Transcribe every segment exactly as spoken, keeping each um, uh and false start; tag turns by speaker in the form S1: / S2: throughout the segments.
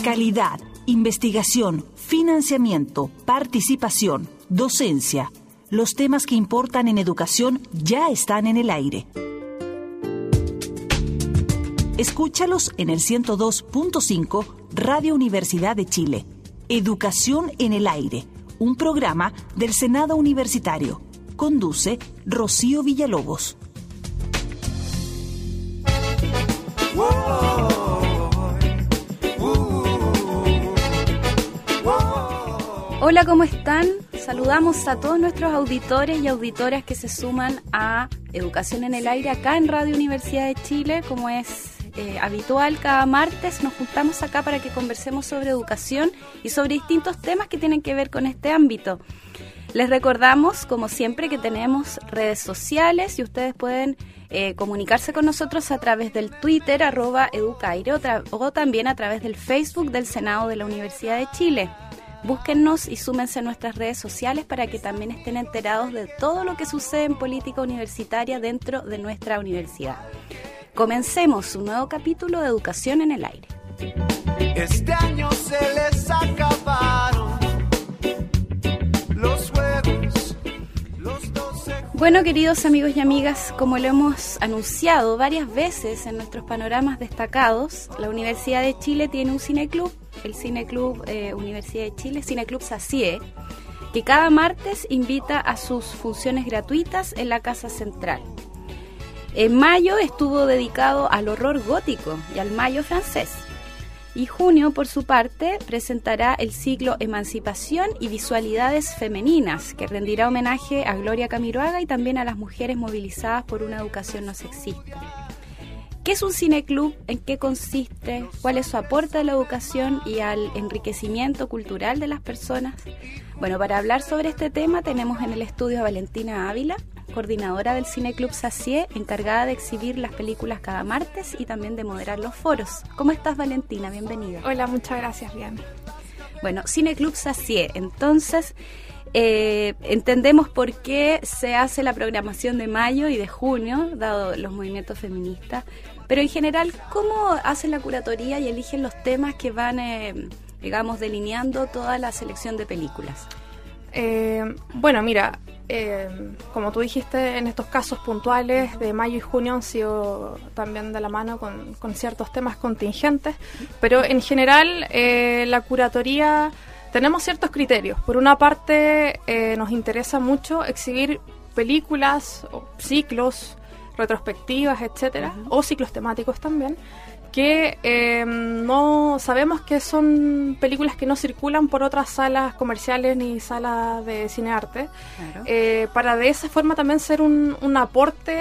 S1: Calidad, investigación, financiamiento, participación, docencia. Los temas que importan en educación ya están en el aire. Escúchalos en el ciento dos punto cinco Radio Universidad de Chile. Educación en el aire, un programa del Senado Universitario. Conduce Rocío Villalobos.
S2: Hola, ¿cómo están? Saludamos a todos nuestros auditores y auditoras que se suman a Educación en el Aire acá en Radio Universidad de Chile. Como es eh, habitual, cada martes nos juntamos acá para que conversemos sobre educación y sobre distintos temas que tienen que ver con este ámbito. Les recordamos, como siempre, que tenemos redes sociales y ustedes pueden eh, comunicarse con nosotros a través del Twitter, arroba educaire, o, tra- o también a través del Facebook del Senado de la Universidad de Chile. Búsquennos y súmense a nuestras redes sociales para que también estén enterados de todo lo que sucede en política universitaria dentro de nuestra universidad. Comencemos un nuevo capítulo de Educación en el Aire.
S3: Este año se les acabaron los juegos, los doce...
S2: Bueno, queridos amigos y amigas, como lo hemos anunciado varias veces en nuestros panoramas destacados, la Universidad de Chile tiene un cineclub, el Cineclub eh, Universidad de Chile, Cineclub SACIE, que cada martes invita a sus funciones gratuitas en la Casa Central. En mayo estuvo dedicado al horror gótico y al mayo francés. Y junio, por su parte, presentará el ciclo Emancipación y Visualidades Femeninas, que rendirá homenaje a Gloria Camiroaga y también a las mujeres movilizadas por una educación no sexista. ¿Qué es un cineclub? ¿En qué consiste? ¿Cuál es su aporte a la educación y al enriquecimiento cultural de las personas? Bueno, para hablar sobre este tema tenemos en el estudio a Valentina Ávila, coordinadora del Cineclub SACIE, encargada de exhibir las películas cada martes y también de moderar los foros. ¿Cómo estás, Valentina? Bienvenida.
S4: Hola, muchas gracias, bien.
S2: Bueno, Cineclub SACIE, entonces... Eh, entendemos por qué se hace la programación de mayo y de junio, dado los movimientos feministas, pero en general, ¿cómo hacen la curatoría y eligen los temas que van, eh, digamos, delineando toda la selección de películas?
S4: Eh, bueno, mira, eh, como tú dijiste, en estos casos puntuales de mayo y junio han sido también de la mano con, con ciertos temas contingentes, pero en general eh, la curatoría... Tenemos ciertos criterios. Por una parte, eh, nos interesa mucho exhibir películas, o ciclos, retrospectivas, etcétera, uh-huh. o ciclos temáticos también, que eh, no sabemos que son películas que no circulan por otras salas comerciales ni salas de cinearte, claro. eh, para de esa forma también ser un, un aporte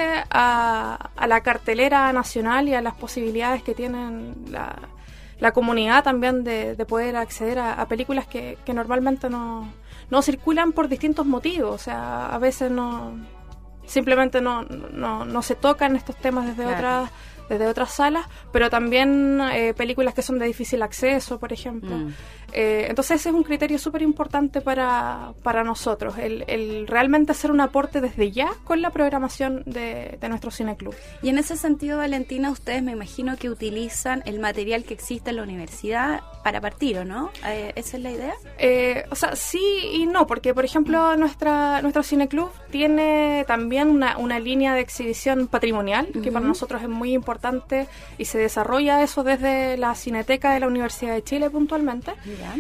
S4: a, a la cartelera nacional y a las posibilidades que tienen la... la comunidad también de, de poder acceder a, a películas que, que normalmente no, no circulan por distintos motivos. O sea, a veces no simplemente no, no, no se tocan estos temas desde claro. otras desde otras salas, pero también eh, películas que son de difícil acceso, por ejemplo. Mm. Eh, entonces ese es un criterio súper importante para, para nosotros, el, el realmente hacer un aporte desde ya con la programación de, de nuestro cineclub.
S2: Y en ese sentido, Valentina, ustedes me imagino que utilizan el material que existe en la universidad para partir, ¿o no? Eh, ¿Esa es la idea?
S4: Eh, o sea, sí y no, porque por ejemplo mm. nuestra nuestro cineclub tiene también una, una línea de exhibición patrimonial, uh-huh. que para nosotros es muy importante y se desarrolla eso desde la Cineteca de la Universidad de Chile puntualmente.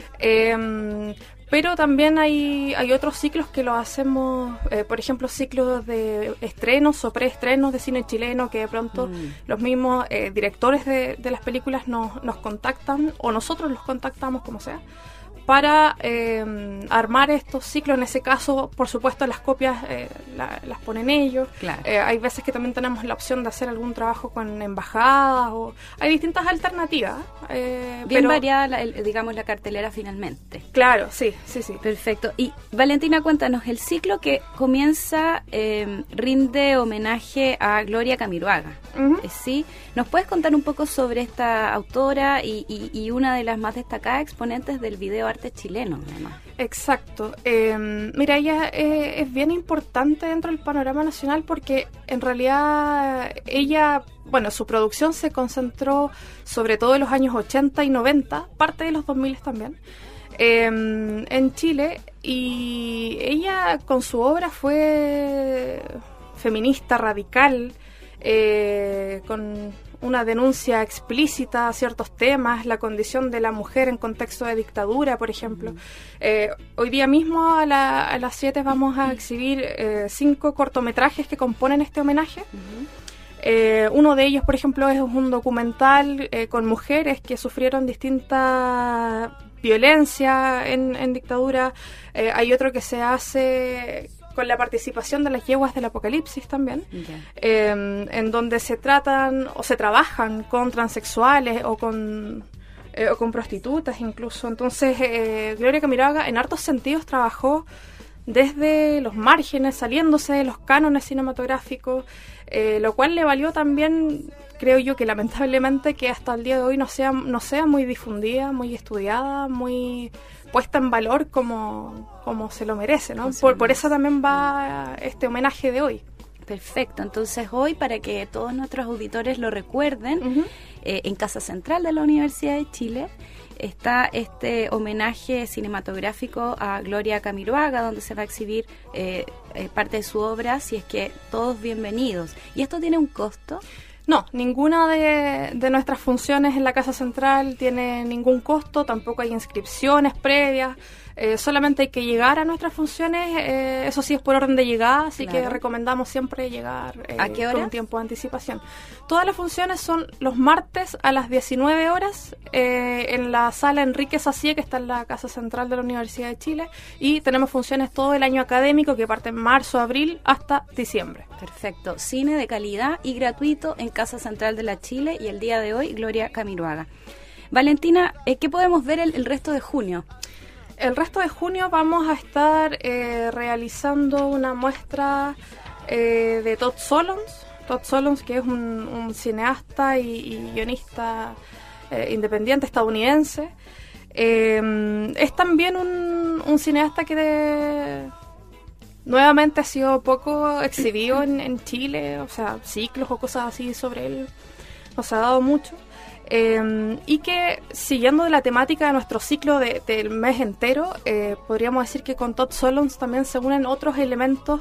S4: Eh, pero también hay, hay otros ciclos que lo hacemos, eh, por ejemplo, ciclos de estrenos o preestrenos de cine chileno, que de pronto mm. los mismos eh, directores de, de las películas nos, nos contactan, o nosotros los contactamos, como sea, para eh, armar estos ciclos. En ese caso, por supuesto, las copias eh, la, las ponen ellos.
S2: Claro.
S4: Eh, hay veces que también tenemos la opción de hacer algún trabajo con embajadas, o hay distintas alternativas. Eh,
S2: Bien
S4: pero,
S2: variada, la, el, digamos, la cartelera finalmente.
S4: Claro, sí, sí, sí.
S2: Perfecto. Y Valentina, cuéntanos, el ciclo que comienza eh, rinde homenaje a Gloria Camiroaga. Uh-huh. Eh, sí, ¿Nos puedes contar un poco sobre esta autora y, y, y una de las más destacadas exponentes del videoarte chileno, además?
S4: Exacto. Eh, mira, ella eh, es bien importante dentro del panorama nacional porque en realidad ella, bueno, su producción se concentró sobre todo en los años ochenta y noventa, parte de los dos mil también, eh, en Chile, y ella con su obra fue feminista, radical, eh, con una denuncia explícita a ciertos temas, la condición de la mujer en contexto de dictadura, por ejemplo. Uh-huh. Eh, hoy día mismo a, la, a las siete vamos a exhibir eh, cinco cortometrajes que componen este homenaje. Uh-huh. Eh, uno de ellos, por ejemplo, es un documental eh, con mujeres que sufrieron distinta violencia en, en dictadura. Eh, hay otro que se hace con la participación de las yeguas del apocalipsis también, okay. eh, en donde se tratan o se trabajan con transexuales o con, eh, o con prostitutas incluso. Entonces, eh, Gloria Camiroaga en hartos sentidos trabajó desde los márgenes, saliéndose de los cánones cinematográficos, eh, lo cual le valió también, creo yo, que lamentablemente que hasta el día de hoy no sea, no sea muy difundida, muy estudiada, muy puesta en valor como, como se lo merece, ¿no? Por, por eso también va este homenaje de hoy.
S2: Perfecto, entonces hoy, para que todos nuestros auditores lo recuerden, uh-huh. eh, en Casa Central de la Universidad de Chile está este homenaje cinematográfico a Gloria Camiroaga, donde se va a exhibir eh, eh, parte de su obra, si es que todos bienvenidos. ¿Y esto tiene un costo?
S4: No, ninguna de, de nuestras funciones en la Casa Central tiene ningún costo, tampoco hay inscripciones previas, eh, solamente hay que llegar a nuestras funciones, eh, eso sí es por orden de llegada, así claro. que recomendamos siempre llegar eh,
S2: ¿A qué hora?
S4: Con un tiempo de anticipación. Todas las funciones son los martes a las diecinueve horas eh, en la sala Enrique Sacie, que está en la Casa Central de la Universidad de Chile, y tenemos funciones todo el año académico que parte en marzo, abril hasta diciembre.
S2: Perfecto, cine de calidad y gratuito en Casa Central de la Chile, y el día de hoy Gloria Camiroaga. Valentina, ¿qué podemos ver el, el resto de junio?
S4: El resto de junio vamos a estar eh, realizando una muestra eh, de Todd Solondz. Todd Solondz, que es un, un cineasta y, y guionista eh, independiente estadounidense. Eh, es también un, un cineasta que de, nuevamente ha sido poco exhibido en, en Chile, o sea, ciclos o cosas así sobre él no se ha dado mucho. Eh, y que, siguiendo la temática de nuestro ciclo de, del mes entero, eh, podríamos decir que con Todd Solondz también se unen otros elementos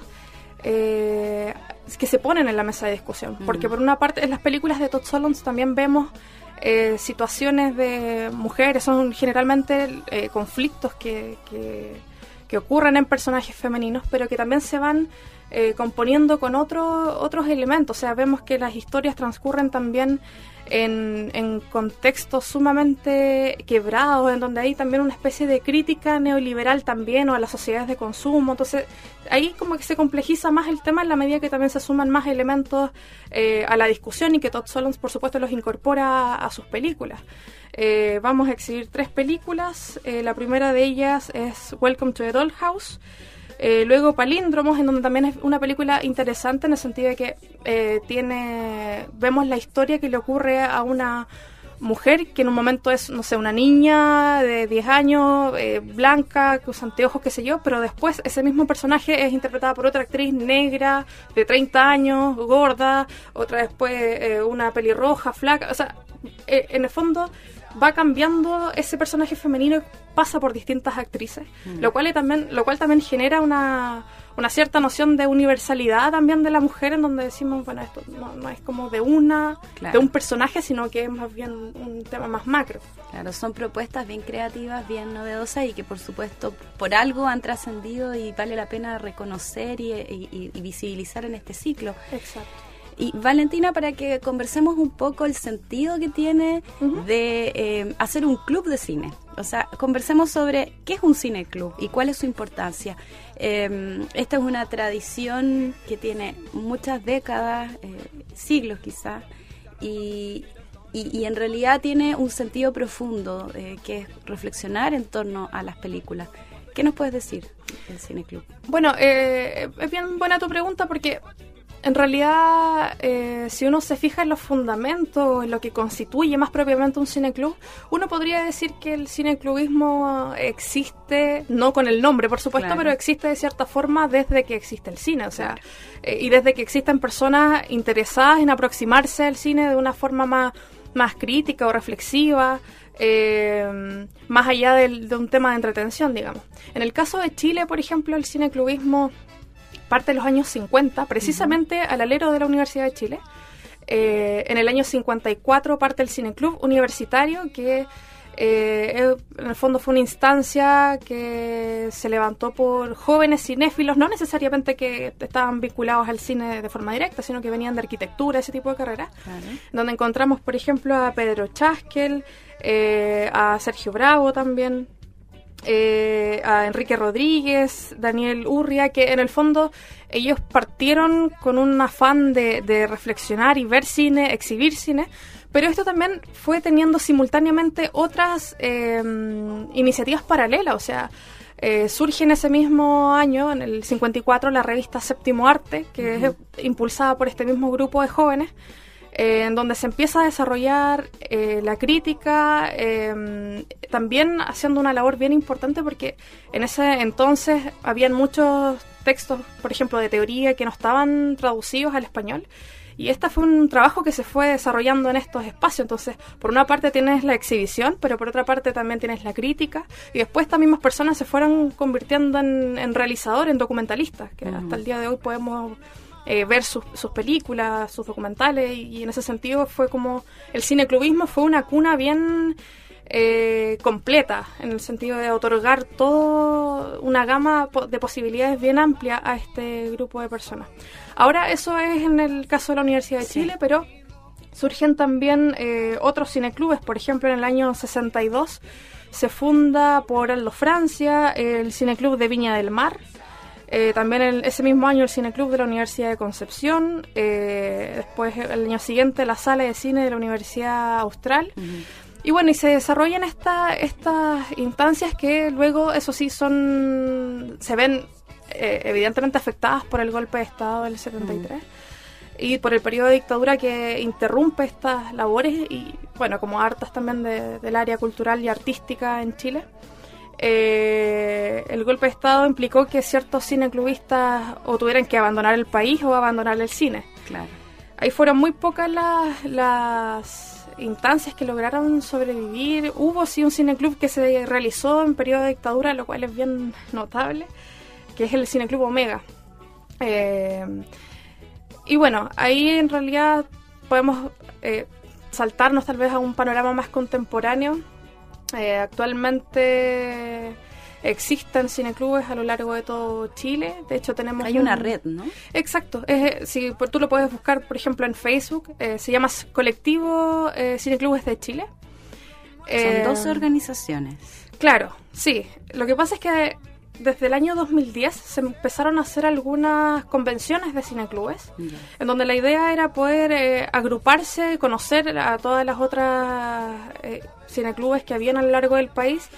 S4: eh, que se ponen en la mesa de discusión. Mm. Porque por una parte, en las películas de Todd Solondz también vemos eh, situaciones de mujeres, son generalmente eh, conflictos que, que, que ocurren en personajes femeninos, pero que también se van eh, componiendo con otro, otros elementos. O sea, vemos que las historias transcurren también En, en contextos sumamente quebrados, en donde hay también una especie de crítica neoliberal también, o a las sociedades de consumo. Entonces ahí como que se complejiza más el tema en la medida que también se suman más elementos eh, a la discusión, y que Todd Solondz por supuesto los incorpora a, a sus películas. Eh, vamos a exhibir tres películas. Eh, la primera de ellas es Welcome to the Dollhouse. Eh, luego Palíndromos, en donde también es una película interesante en el sentido de que eh, tiene vemos la historia que le ocurre a una mujer que en un momento es, no sé, una niña de diez años, eh, blanca, con anteojos, qué sé yo, pero después ese mismo personaje es interpretada por otra actriz negra de treinta años, gorda, otra después eh, una pelirroja, flaca, o sea, eh, en el fondo va cambiando ese personaje femenino, pasa por distintas actrices, mm. lo cual también lo cual también genera una, una cierta noción de universalidad también de la mujer, en donde decimos, bueno, esto no, no es como de una claro. de un personaje, sino que es más bien un tema más macro.
S2: Claro, son propuestas bien creativas, bien novedosas, y que por supuesto por algo han trascendido y vale la pena reconocer y, y, y visibilizar en este ciclo.
S4: Exacto.
S2: Y Valentina, para que conversemos un poco el sentido que tiene uh-huh. de eh, hacer un club de cine. O sea, conversemos sobre qué es un cineclub y cuál es su importancia. Eh, esta es una tradición que tiene muchas décadas, eh, siglos quizás, y, y, y en realidad tiene un sentido profundo, eh, que es reflexionar en torno a las películas. ¿Qué nos puedes decir del cineclub?
S4: Bueno, eh, es bien buena tu pregunta, porque en realidad, eh, si uno se fija en los fundamentos, en lo que constituye más propiamente un cineclub, uno podría decir que el cineclubismo existe, no con el nombre, por supuesto, claro, pero existe de cierta forma desde que existe el cine, o sea, claro. eh, y desde que existen personas interesadas en aproximarse al cine de una forma más, más crítica o reflexiva, eh, más allá del, de un tema de entretención, digamos. En el caso de Chile, por ejemplo, el cineclubismo parte de los años cincuenta, precisamente uh-huh. al alero de la Universidad de Chile. Eh, en el año cincuenta y cuatro parte el Cineclub Universitario, que eh, en el fondo fue una instancia que se levantó por jóvenes cinéfilos, no necesariamente que estaban vinculados al cine de forma directa, sino que venían de arquitectura, ese tipo de carreras, uh-huh. donde encontramos, por ejemplo, a Pedro Chaskel, eh, a Sergio Bravo también, Eh, a Enrique Rodríguez, Daniel Urria, que en el fondo ellos partieron con un afán de, de reflexionar y ver cine, exhibir cine, pero esto también fue teniendo simultáneamente otras eh, iniciativas paralelas, o sea, eh, surge en ese mismo año, en el cincuenta y cuatro, la revista Séptimo Arte, que uh-huh. es impulsada por este mismo grupo de jóvenes, Eh, en donde se empieza a desarrollar eh, la crítica, eh, también haciendo una labor bien importante porque en ese entonces habían muchos textos, por ejemplo, de teoría que no estaban traducidos al español, y este fue un trabajo que se fue desarrollando en estos espacios. Entonces, por una parte tienes la exhibición, pero por otra parte también tienes la crítica, y después estas mismas personas se fueron convirtiendo en, en realizadores, en documentalistas, que uh-huh. hasta el día de hoy podemos Eh, ver sus, sus películas, sus documentales, y, y en ese sentido fue como el cineclubismo fue una cuna bien eh, completa, en el sentido de otorgar toda una gama de posibilidades bien amplia a este grupo de personas. Ahora eso es en el caso de la Universidad de Chile, sí. pero surgen también eh, otros cineclubes. Por ejemplo, en el año sesenta y dos se funda por Aldo Francia el Cineclub de Viña del Mar. Eh, también el, ese mismo año el Cineclub de la Universidad de Concepción, eh, después el año siguiente la Sala de Cine de la Universidad Austral, uh-huh. y bueno, y se desarrollan esta, estas instancias que luego, eso sí, son se ven eh, evidentemente afectadas por el golpe de Estado del setenta y tres, uh-huh. y por el periodo de dictadura que interrumpe estas labores, y bueno, como hartas también de, del área cultural y artística en Chile. Eh, el golpe de Estado implicó que ciertos cineclubistas o tuvieran que abandonar el país o abandonar el cine.
S2: Claro.
S4: Ahí fueron muy pocas las, las instancias que lograron sobrevivir. Hubo sí un cineclub que se realizó en periodo de dictadura, lo cual es bien notable, que es el Cineclub Omega. Eh, y bueno, ahí en realidad podemos eh, saltarnos tal vez a un panorama más contemporáneo. Eh, actualmente existen cineclubes a lo largo de todo Chile. De hecho tenemos
S2: hay una un... red, ¿no?
S4: Exacto. Eh, si tú lo puedes buscar, por ejemplo, en Facebook, eh, se llama Colectivo eh, Cineclubes de Chile.
S2: Son
S4: eh,
S2: doce organizaciones.
S4: Claro, sí. Lo que pasa es que desde el año dos mil diez se empezaron a hacer algunas convenciones de cineclubes, yeah. en donde la idea era poder eh, agruparse, conocer a todas las otras eh, cineclubes que habían a lo largo del país,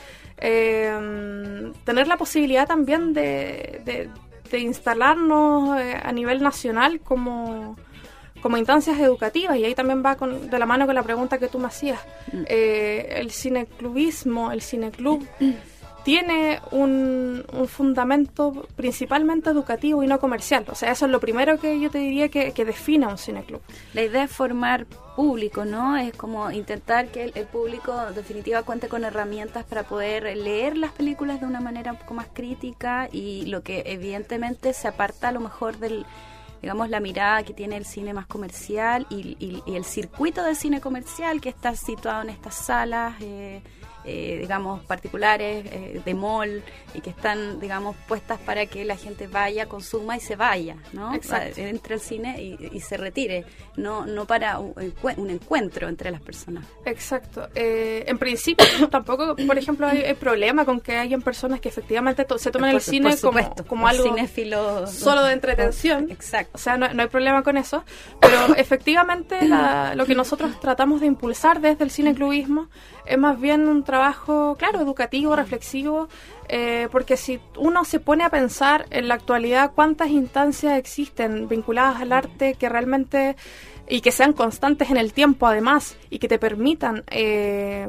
S4: eh, tener la posibilidad también de, de, de instalarnos eh, a nivel nacional como, como instancias educativas, y ahí también va con, de la mano con la pregunta que tú me hacías. Mm. Eh, el cineclubismo, el cineclub... tiene un, un fundamento principalmente educativo y no comercial. O sea, eso es lo primero que yo te diría que, que define a un cineclub.
S2: La idea es formar público, ¿no? Es como intentar que el, el público, en definitiva, cuente con herramientas para poder leer las películas de una manera un poco más crítica, y lo que evidentemente se aparta a lo mejor del, digamos, la mirada que tiene el cine más comercial y, y, y el circuito de cine comercial que está situado en estas salas, eh, Eh, digamos, particulares, eh, de mall, y que están, digamos, puestas para que la gente vaya, consuma y se vaya, ¿no?
S4: Exacto.
S2: Entre el cine y, y se retire, no no para un, un encuentro entre las personas.
S4: Exacto. Eh, en principio, tampoco, por ejemplo, hay, hay problema con que hayan personas que efectivamente to- se tomen
S2: por,
S4: el cine como, como algo
S2: cinéfilo,
S4: solo de entretención.
S2: Exacto.
S4: O sea, no, no hay problema con eso, pero efectivamente la, lo que nosotros tratamos de impulsar desde el cineclubismo es más bien un trabajo trabajo, claro, educativo, reflexivo, eh, porque si uno se pone a pensar en la actualidad cuántas instancias existen vinculadas al arte que realmente, y que sean constantes en el tiempo además, y que te permitan... Eh,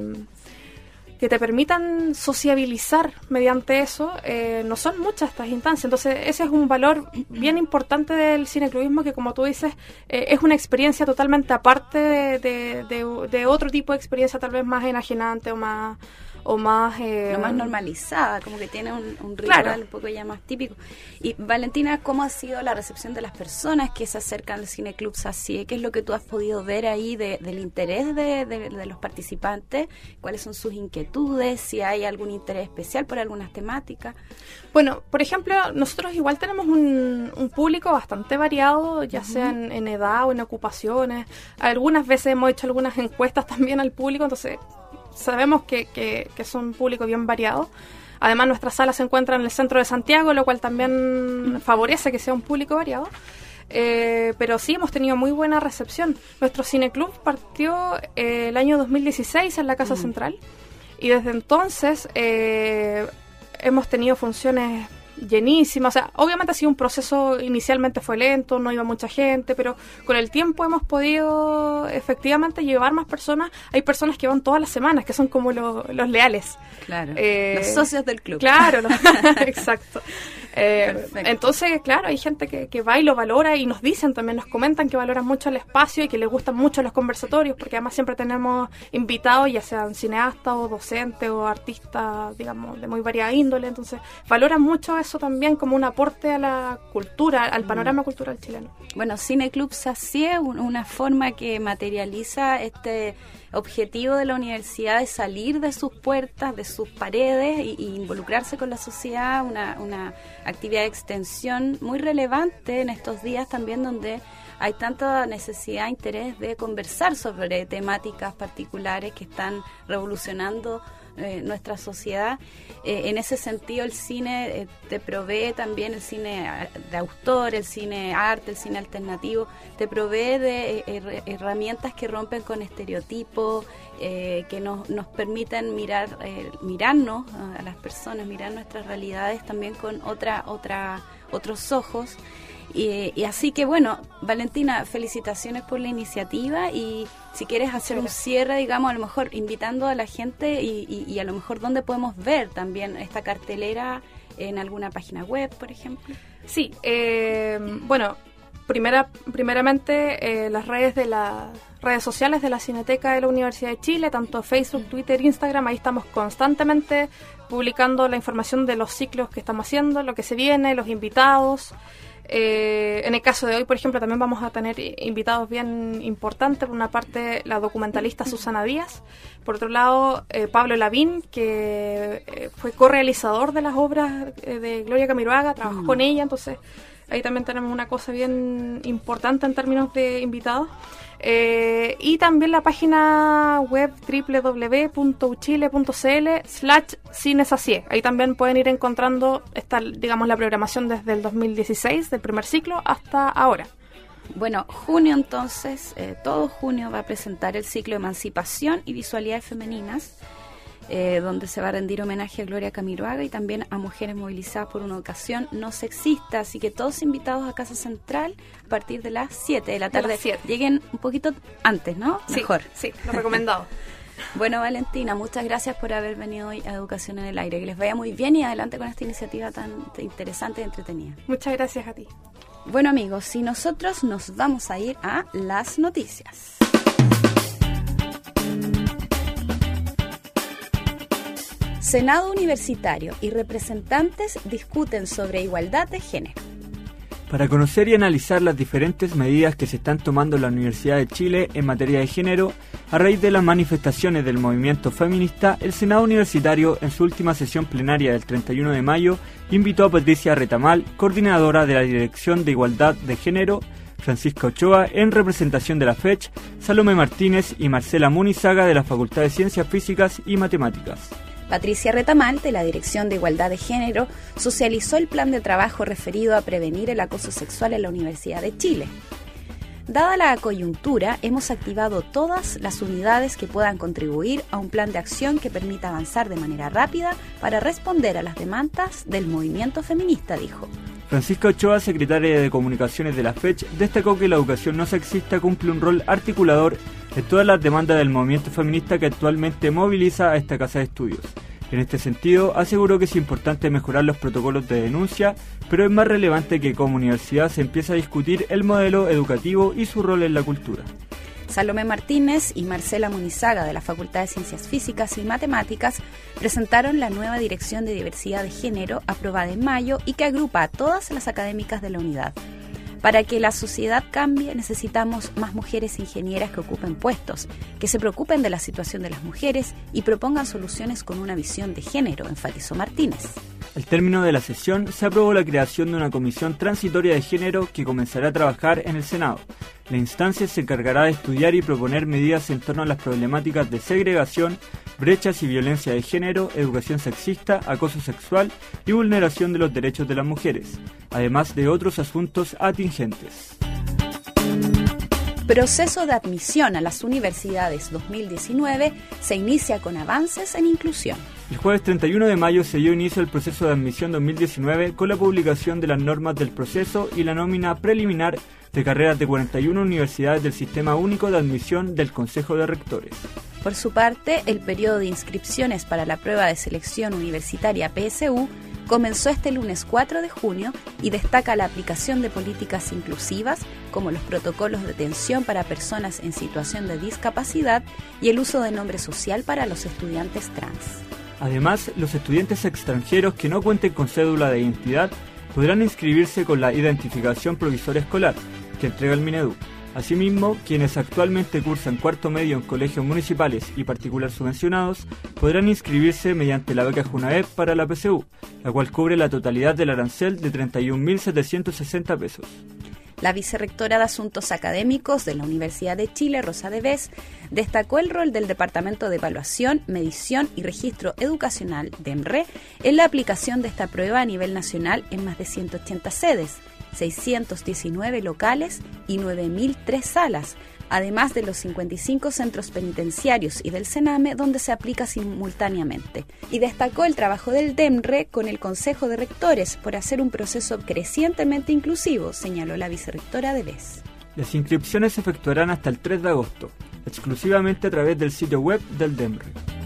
S4: que te permitan sociabilizar mediante eso, eh, no son muchas estas instancias. Entonces ese es un valor bien importante del cineclubismo, que como tú dices, eh, es una experiencia totalmente aparte de, de, de, de otro tipo de experiencia tal vez más enajenante o más... o más eh,
S2: lo más normalizada, como que tiene un, un ritual claro. un poco ya más típico. Y Valentina, ¿cómo ha sido la recepción de las personas que se acercan al Cineclub Sacié? ¿Qué es lo que tú has podido ver ahí de, del interés de, de, de los participantes? ¿Cuáles son sus inquietudes? Si hay algún interés especial por algunas temáticas.
S4: Bueno, por ejemplo, nosotros igual tenemos un, un público bastante variado, ya uh-huh. sea en, en edad o en ocupaciones. Algunas veces hemos hecho algunas encuestas también al público, entonces sabemos que, que, que es un público bien variado. Además, nuestra sala se encuentra en el centro de Santiago, lo cual también favorece que sea un público variado. Eh, pero sí, hemos tenido muy buena recepción. Nuestro cineclub partió eh, el año dos mil dieciséis en la Casa mm. Central, y desde entonces eh, hemos tenido funciones llenísima, o sea, obviamente ha sido un proceso, inicialmente fue lento, no iba mucha gente, pero con el tiempo hemos podido efectivamente llevar más personas. Hay personas que van todas las semanas, que son como lo, los leales.
S2: Claro, eh, los socios del club.
S4: Claro, los, exacto. Eh, entonces, claro, hay gente que, que va y lo valora, y nos dicen también, nos comentan que valoran mucho el espacio y que les gustan mucho los conversatorios, porque además siempre tenemos invitados, ya sean cineastas o docentes o artistas, digamos, de muy variada índole, entonces valoran mucho eso también como un aporte a la cultura, al panorama mm. cultural chileno.
S2: Bueno, Cineclub Sacié, una forma que materializa este objetivo de la universidad de salir de sus puertas, de sus paredes y, y involucrarse con la sociedad, una, una actividad de extensión muy relevante en estos días también, donde hay tanta necesidad e interés de conversar sobre temáticas particulares que están revolucionando eh, nuestra sociedad. Eh, en ese sentido, el cine eh, te provee también, el cine de autor, el cine arte, el cine alternativo, te provee de eh, herramientas que rompen con estereotipos, eh, que nos, nos permiten mirar, eh, mirarnos a las personas, mirar nuestras realidades también con otra, otra, otros ojos. Y, y así que bueno, Valentina, felicitaciones por la iniciativa, y si quieres hacer un cierre, digamos, a lo mejor invitando a la gente y, y, y a lo mejor dónde podemos ver también esta cartelera, en alguna página web, por ejemplo.
S4: Sí, eh, bueno, primera, primeramente eh, las redes de las redes sociales de la Cineteca de la Universidad de Chile, tanto Facebook, Twitter, Instagram, ahí estamos constantemente publicando la información de los ciclos que estamos haciendo, lo que se viene, los invitados. Eh, en el caso de hoy, por ejemplo, también vamos a tener invitados bien importantes. Por una parte, la documentalista Susana Díaz. Por otro lado, eh, Pablo Lavín, que eh, fue correalizador de las obras eh, de Gloria Camiroaga, trabajó mm. con ella. Entonces, ahí también tenemos una cosa bien importante en términos de invitados. Eh, y también la página web doble u doble u doble u punto uchile punto c l slash cinesacié. Ahí también pueden ir encontrando esta, digamos, la programación desde el dos mil dieciséis, del primer ciclo, hasta ahora.
S2: Bueno, junio entonces, eh, todo junio va a presentar el ciclo Emancipación y Visualidades Femeninas, Eh, donde se va a rendir homenaje a Gloria Camiroaga y también a mujeres movilizadas por una educación no sexista. Así que todos invitados a Casa Central a partir de las siete de la tarde.
S4: siete.
S2: Lleguen un poquito antes, ¿no?
S4: Sí,
S2: mejor.
S4: Sí, lo recomendado.
S2: Bueno, Valentina, muchas gracias por haber venido hoy a Educación en el Aire. Que les vaya muy bien y adelante con esta iniciativa tan interesante y entretenida.
S4: Muchas gracias a ti.
S2: Bueno, amigos, y nosotros nos vamos a ir a las noticias. Senado Universitario y representantes discuten sobre igualdad de género.
S5: Para conocer y analizar las diferentes medidas que se están tomando en la Universidad de Chile en materia de género, a raíz de las manifestaciones del movimiento feminista, el Senado Universitario, en su última sesión plenaria del treinta y uno de mayo, invitó a Patricia Retamal, coordinadora de la Dirección de Igualdad de Género, Francisca Ochoa, en representación de la F E C H, Salomé Martínez y Marcela Munizaga, de la Facultad de Ciencias Físicas y Matemáticas.
S2: Patricia Retamal, de la Dirección de Igualdad de Género, socializó el plan de trabajo referido a prevenir el acoso sexual en la Universidad de Chile. Dada la coyuntura, hemos activado todas las unidades que puedan contribuir a un plan de acción que permita avanzar de manera rápida para responder a las demandas del movimiento feminista, dijo.
S5: Francisca Ochoa, secretaria de Comunicaciones de la F E C H, destacó que la educación no sexista cumple un rol articulador en todas las demandas del movimiento feminista que actualmente moviliza a esta casa de estudios. En este sentido, aseguró que es importante mejorar los protocolos de denuncia, pero es más relevante que como universidad se empiece a discutir el modelo educativo y su rol en la cultura.
S2: Salomé Martínez y Marcela Munizaga de la Facultad de Ciencias Físicas y Matemáticas presentaron la nueva Dirección de Diversidad de Género aprobada en mayo y que agrupa a todas las académicas de la unidad. Para que la sociedad cambie, necesitamos más mujeres ingenieras que ocupen puestos, que se preocupen de la situación de las mujeres y propongan soluciones con una visión de género, enfatizó Martínez.
S5: Al término de la sesión, se aprobó la creación de una comisión transitoria de género que comenzará a trabajar en el Senado. La instancia se encargará de estudiar y proponer medidas en torno a las problemáticas de segregación, brechas y violencia de género, educación sexista, acoso sexual y vulneración de los derechos de las mujeres, además de otros asuntos atingentes.
S2: Proceso de admisión a las universidades dos mil diecinueve se inicia con avances en inclusión.
S5: El jueves treinta y uno de mayo se dio inicio al proceso de admisión dos mil diecinueve con la publicación de las normas del proceso y la nómina preliminar de carreras de cuarenta y una universidades del Sistema Único de Admisión del Consejo de Rectores.
S2: Por su parte, el periodo de inscripciones para la prueba de selección universitaria P S U comenzó este lunes cuatro de junio y destaca la aplicación de políticas inclusivas como los protocolos de atención para personas en situación de discapacidad y el uso de nombre social para los estudiantes trans.
S5: Además, los estudiantes extranjeros que no cuenten con cédula de identidad podrán inscribirse con la identificación provisoria escolar que entrega el Minedu. Asimismo, quienes actualmente cursan cuarto medio en colegios municipales y particular subvencionados podrán inscribirse mediante la beca Junaep para la P S U, la cual cubre la totalidad del arancel de treinta y un mil setecientos sesenta pesos.
S2: La vicerrectora de Asuntos Académicos de la Universidad de Chile, Rosa Devés, destacó el rol del Departamento de Evaluación, Medición y Registro Educacional, DEMRE, en la aplicación de esta prueba a nivel nacional en más de ciento ochenta sedes, seiscientos diecinueve locales y nueve mil tres salas, además de los cincuenta y cinco centros penitenciarios y del Sename donde se aplica simultáneamente. Y destacó el trabajo del DEMRE con el Consejo de Rectores por hacer un proceso crecientemente inclusivo, señaló la vicerrectora Devés.
S5: Las inscripciones se efectuarán hasta el tres de agosto, exclusivamente a través del sitio web del DEMRE.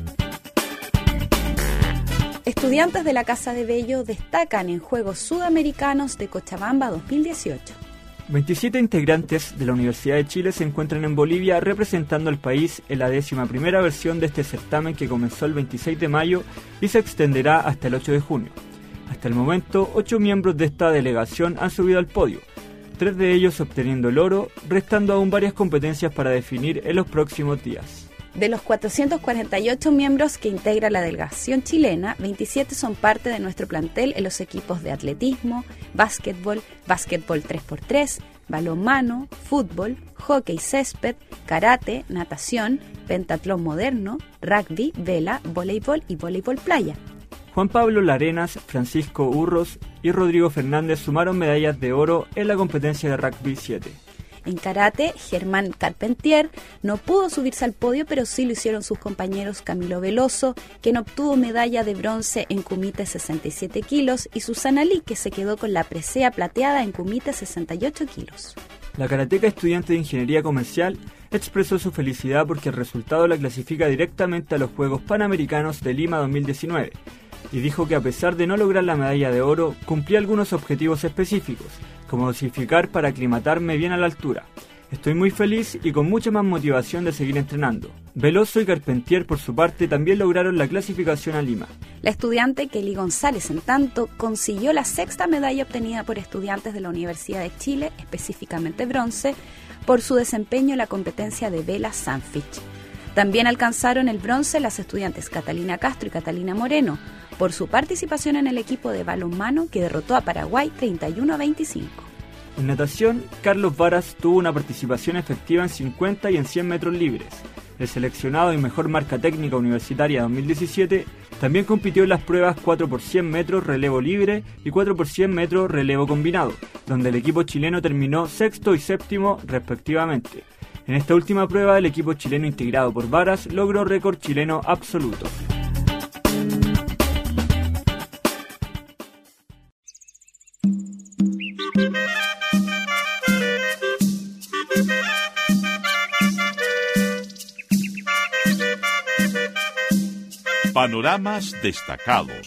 S2: Estudiantes de la Casa de Bello destacan en Juegos Sudamericanos de Cochabamba dos mil dieciocho.
S5: veintisiete integrantes de la Universidad de Chile se encuentran en Bolivia representando al país en la décima primera versión de este certamen que comenzó el veintiséis de mayo y se extenderá hasta el ocho de junio. Hasta el momento, ocho miembros de esta delegación han subido al podio, tres de ellos obteniendo el oro, restando aún varias competencias para definir en los próximos días.
S2: De los cuatrocientos cuarenta y ocho miembros que integra la delegación chilena, veintisiete son parte de nuestro plantel en los equipos de atletismo, básquetbol, básquetbol tres por tres, balonmano, fútbol, hockey césped, karate, natación, pentatlón moderno, rugby, vela, voleibol y voleibol playa.
S5: Juan Pablo Larenas, Francisco Urros y Rodrigo Fernández sumaron medallas de oro en la competencia de rugby siete.
S2: En karate, Germán Carpentier no pudo subirse al podio, pero sí lo hicieron sus compañeros Camilo Veloso, quien obtuvo medalla de bronce en kumite sesenta y siete kilos, y Susana Lee, que se quedó con la presea plateada en kumite sesenta y ocho kilos.
S5: La karateca estudiante de Ingeniería Comercial expresó su felicidad porque el resultado la clasifica directamente a los Juegos Panamericanos de Lima dos mil diecinueve, y dijo que a pesar de no lograr la medalla de oro, cumplía algunos objetivos específicos, como dosificar para aclimatarme bien a la altura. Estoy muy feliz y con mucha más motivación de seguir entrenando. Veloso y Carpentier, por su parte, también lograron la clasificación a Lima.
S2: La estudiante Kelly González, en tanto, consiguió la sexta medalla obtenida por estudiantes de la Universidad de Chile, específicamente bronce, por su desempeño en la competencia de vela Sandwich. También alcanzaron el bronce las estudiantes Catalina Castro y Catalina Moreno, por su participación en el equipo de balonmano que derrotó a Paraguay treinta y uno a veinticinco.
S5: En natación, Carlos Varas tuvo una participación efectiva en cincuenta y en cien metros libres. El seleccionado y mejor marca técnica universitaria dos mil diecisiete también compitió en las pruebas cuatro por cien metros relevo libre y cuatro por cien metros relevo combinado, donde el equipo chileno terminó sexto y séptimo respectivamente. En esta última prueba, el equipo chileno integrado por varas logró récord chileno absoluto.
S6: Panoramas destacados.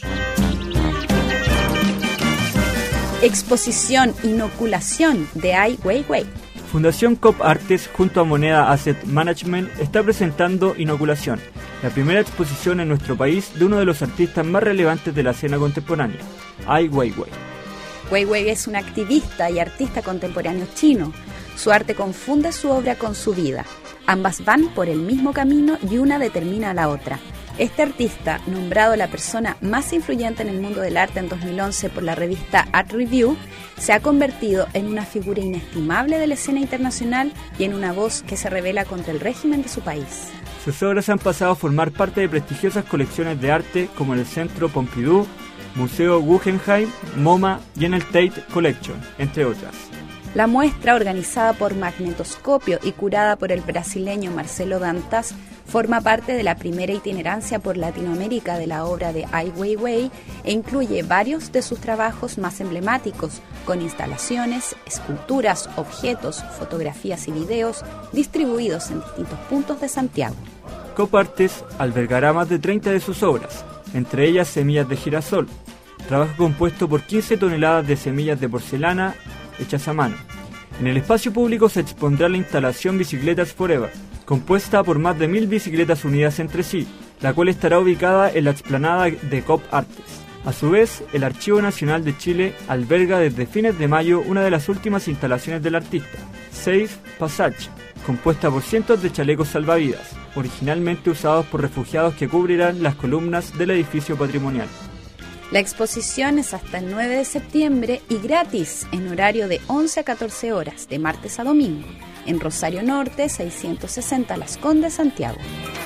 S2: Exposición Inoculación de Ai Weiwei.
S5: Fundación Cop Artes junto a Moneda Asset Management está presentando Inoculación, la primera exposición en nuestro país de uno de los artistas más relevantes de la escena contemporánea, Ai Weiwei.
S2: Weiwei es un activista y artista contemporáneo chino. Su arte confunde su obra con su vida. Ambas van por el mismo camino y una determina a la otra. Este artista, nombrado la persona más influyente en el mundo del arte en dos mil once por la revista Art Review, se ha convertido en una figura inestimable de la escena internacional y en una voz que se revela contra el régimen de su país.
S5: Sus obras han pasado a formar parte de prestigiosas colecciones de arte como el Centro Pompidou, Museo Guggenheim, MoMA y en el Tate Collection, entre otras.
S2: La muestra, organizada por Magnetoscopio y curada por el brasileño Marcelo Dantas, forma parte de la primera itinerancia por Latinoamérica de la obra de Ai Weiwei e incluye varios de sus trabajos más emblemáticos, con instalaciones, esculturas, objetos, fotografías y videos distribuidos en distintos puntos de Santiago.
S5: Cop Artes albergará más de treinta de sus obras, entre ellas Semillas de Girasol, trabajo compuesto por quince toneladas de semillas de porcelana hechas a mano. En el espacio público se expondrá la instalación Bicicletas Forever, compuesta por más de mil bicicletas unidas entre sí, la cual estará ubicada en la explanada de Cop Artes. A su vez, el Archivo Nacional de Chile alberga desde fines de mayo una de las últimas instalaciones del artista, Safe Passage, compuesta por cientos de chalecos salvavidas, originalmente usados por refugiados que cubrirán las columnas del edificio patrimonial.
S2: La exposición es hasta el nueve de septiembre y gratis en horario de once a catorce horas, de martes a domingo, en Rosario Norte, seiscientos sesenta Las Condes, Santiago.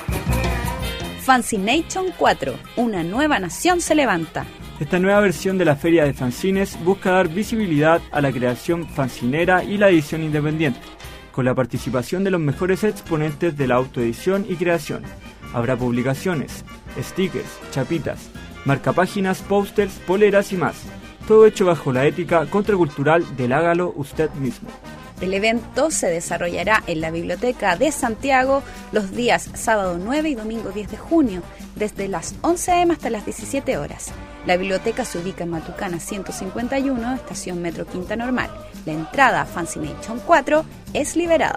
S2: Fancination cuatro, una nueva nación se levanta.
S5: Esta nueva versión de la Feria de Fanzines busca dar visibilidad a la creación fanzinera y la edición independiente, con la participación de los mejores exponentes de la autoedición y creación. Habrá publicaciones, stickers, chapitas, marcapáginas, pósters, poleras y más. Todo hecho bajo la ética contracultural del hágalo usted mismo.
S2: El evento se desarrollará en la Biblioteca de Santiago los días sábado nueve y domingo diez de junio, desde las once a eme hasta las diecisiete horas. La biblioteca se ubica en Matucana ciento cincuenta y uno, estación Metro Quinta Normal. La entrada a Fancination cuatro es liberada.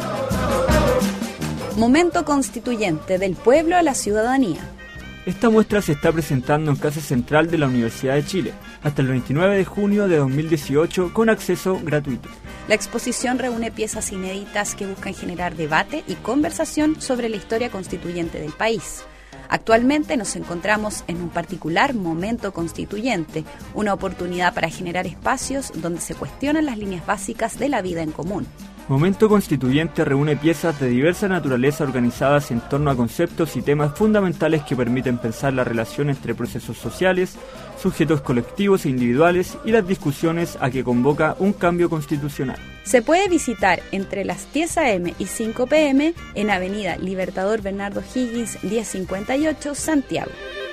S2: Momento constituyente del pueblo a la ciudadanía.
S5: Esta muestra se está presentando en Casa Central de la Universidad de Chile hasta el veintinueve de junio de dos mil dieciocho con acceso gratuito.
S2: La exposición reúne piezas inéditas que buscan generar debate y conversación sobre la historia constituyente del país. Actualmente nos encontramos en un particular momento constituyente, una oportunidad para generar espacios donde se cuestionan las líneas básicas de la vida en común.
S5: Momento Constituyente reúne piezas de diversa naturaleza organizadas en torno a conceptos y temas fundamentales que permiten pensar la relación entre procesos sociales, sujetos colectivos e individuales y las discusiones a que convoca un cambio constitucional.
S2: Se puede visitar entre las diez a eme y cinco pe eme en Avenida Libertador Bernardo Higgins diez cincuenta y ocho, Santiago.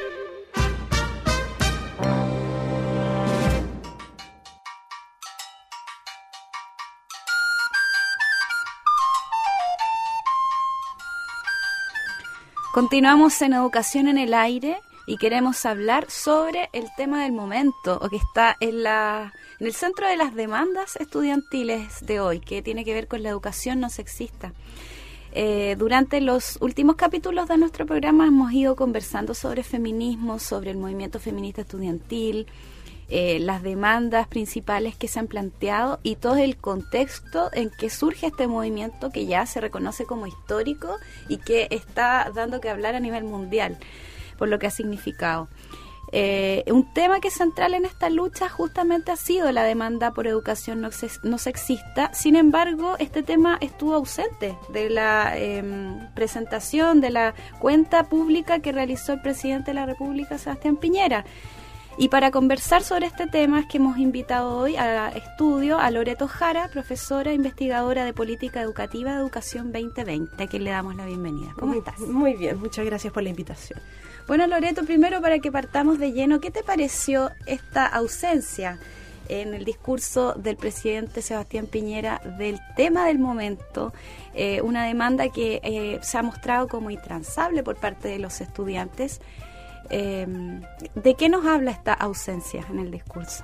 S2: Continuamos en Educación en el Aire y queremos hablar sobre el tema del momento, o que está en, la, en el centro de las demandas estudiantiles de hoy, que tiene que ver con la educación no sexista. Eh, durante los últimos capítulos de nuestro programa hemos ido conversando sobre feminismo, sobre el movimiento feminista estudiantil, eh, las demandas principales que se han planteado y todo el contexto en que surge este movimiento que ya se reconoce como histórico y que está dando que hablar a nivel mundial por lo que ha significado. Eh, un tema que es central en esta lucha justamente ha sido la demanda por educación no, sex- no sexista. Sin embargo, este tema estuvo ausente de la eh, presentación de la cuenta pública que realizó el presidente de la República, Sebastián Piñera. Y para conversar sobre este tema es que hemos invitado hoy a estudio a Loreto Jara, profesora investigadora de Política Educativa de Educación veinte veinte, a quien le damos la bienvenida. ¿Cómo
S6: muy,
S2: estás?
S6: Muy bien, muchas gracias por la invitación.
S2: Bueno, Loreto, primero para que partamos de lleno, ¿qué te pareció esta ausencia en el discurso del presidente Sebastián Piñera del tema del momento, eh, una demanda que eh, se ha mostrado como intransable por parte de los estudiantes? Eh, ¿De qué nos habla esta ausencia en el discurso?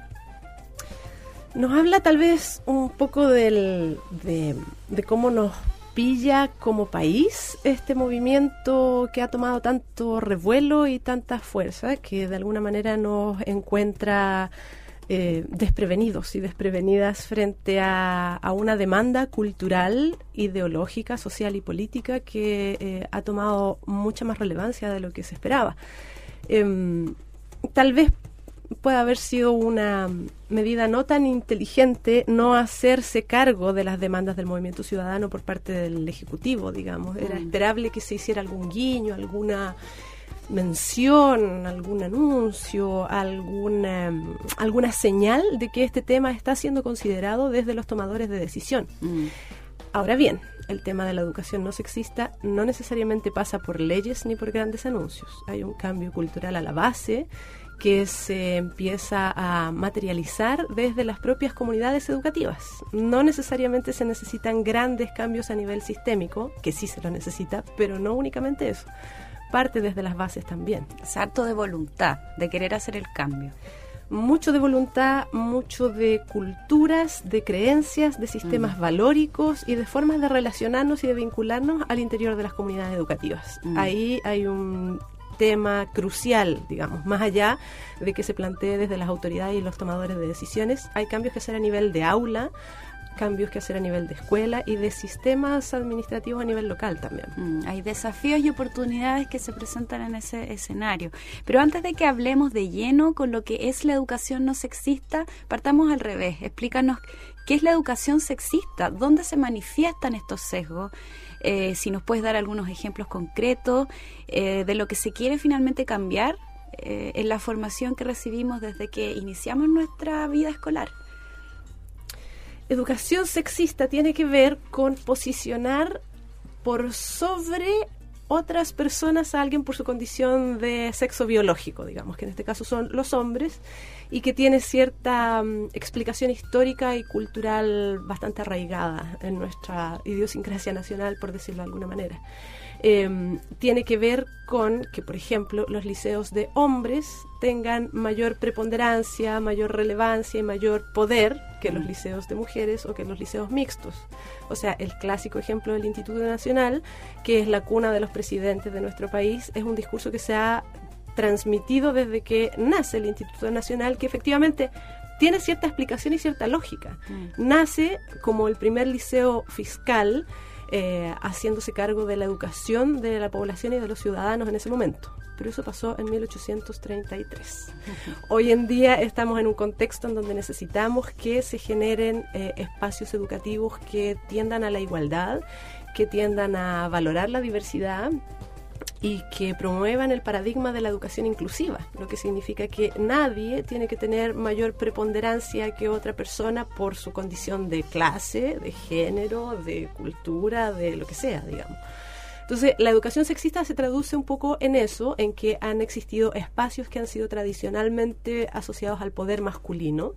S6: Nos habla tal vez un poco del, de, de cómo nos pilla como país este movimiento que ha tomado tanto revuelo y tanta fuerza, que de alguna manera nos encuentra eh, desprevenidos y desprevenidas frente a, a una demanda cultural, ideológica, social y política que eh, ha tomado mucha más relevancia de lo que se esperaba. Eh, tal vez puede haber sido una medida no tan inteligente no hacerse cargo de las demandas del movimiento ciudadano por parte del Ejecutivo, digamos. Era
S2: Mm.
S6: esperable que se hiciera algún guiño, alguna mención, algún anuncio, alguna, alguna señal de que este tema está siendo considerado desde los tomadores de decisión.
S2: Mm.
S6: Ahora bien, el tema de la educación no sexista no necesariamente pasa por leyes ni por grandes anuncios. Hay un cambio cultural a la base que se empieza a materializar desde las propias comunidades educativas. No necesariamente se necesitan grandes cambios a nivel sistémico, que sí se lo necesita, pero no únicamente eso. Parte desde las bases también.
S2: Es harto de voluntad, de querer hacer el cambio.
S6: Mucho de voluntad, mucho de culturas, de creencias, de sistemas mm. valóricos y de formas de relacionarnos y de vincularnos al interior de las comunidades educativas. Mm. Ahí hay un tema crucial, digamos, más allá de que se plantee desde las autoridades y los tomadores de decisiones. Hay cambios que hacer a nivel de aula, cambios que hacer a nivel de escuela y de sistemas administrativos a nivel local también.
S2: Mm, hay desafíos y oportunidades que se presentan en ese escenario. Pero antes de que hablemos de lleno con lo que es la educación no sexista, partamos al revés. Explícanos qué es la educación sexista, dónde se manifiestan estos sesgos, eh, si nos puedes dar algunos ejemplos concretos eh, de lo que se quiere finalmente cambiar eh, en la formación que recibimos desde que iniciamos nuestra vida escolar.
S6: Educación sexista tiene que ver con posicionar por sobre otras personas a alguien por su condición de sexo biológico, digamos, que en este caso son los hombres, y que tiene cierta um, explicación histórica y cultural bastante arraigada en nuestra idiosincrasia nacional, por decirlo de alguna manera. Eh, tiene que ver con que, por ejemplo, los liceos de hombres tengan mayor preponderancia, mayor relevancia y mayor poder que los liceos de mujeres o que los liceos mixtos. O sea, el clásico ejemplo del Instituto Nacional, que es la cuna de los presidentes de nuestro país, es un discurso que se ha transmitido desde que nace el Instituto Nacional, que efectivamente tiene cierta explicación y cierta lógica. Mm. Nace como el primer liceo fiscal, Eh, haciéndose cargo de la educación de la población y de los ciudadanos en ese momento. Pero eso pasó en mil ochocientos treinta y tres. Uh-huh. Hoy en día estamos en un contexto en donde necesitamos que se generen eh, espacios educativos que tiendan a la igualdad, que tiendan a valorar la diversidad y que promuevan el paradigma de la educación inclusiva, lo que significa que nadie tiene que tener mayor preponderancia que otra persona por su condición de clase, de género, de cultura, de lo que sea, digamos. Entonces, la educación sexista se traduce un poco en eso, en que han existido espacios que han sido tradicionalmente asociados al poder masculino.